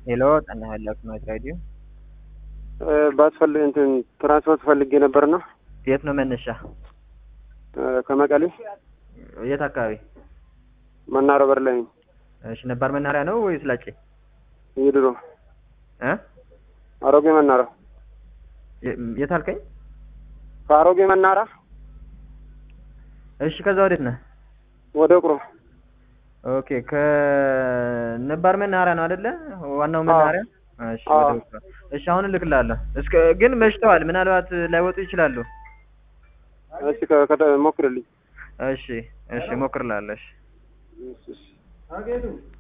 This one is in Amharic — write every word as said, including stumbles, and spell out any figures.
ሄሎ ጤና ያላችሁ ናችሁ ራዲዮ ባስፈልግ እንትን ትራንስፖርት ፈልጌ ነበርና የት ነው መነሻ? ከመቀሌ የት አካባቢ? መናኸሪያ በር ላይ። እሺ ነባር መናኸሪያ ነው ወይስ ላጬ? ይድሮ እ አሮጌ መናኸሪያ። የት አልከኝ? ከአሮጌ መናኸሪያ። እሺ ከዛ ወዴት ነህ? ወደ ቁሮ። ኦኬ ከነባር መናኸሪያ ነው አይደለ? ዋናው መናኸሪያ። እሺ ወደ ቁሮ። እሺ አሁን እልክልሃለሁ። እስከ ግን መሽተዋል፣ ምናልባት ላይወጡ ይችላሉ። እሺ ከ ሞክርልኝ። እሺ እሺ ሞክርልሃለሁ። እሺ እሺ አገዱ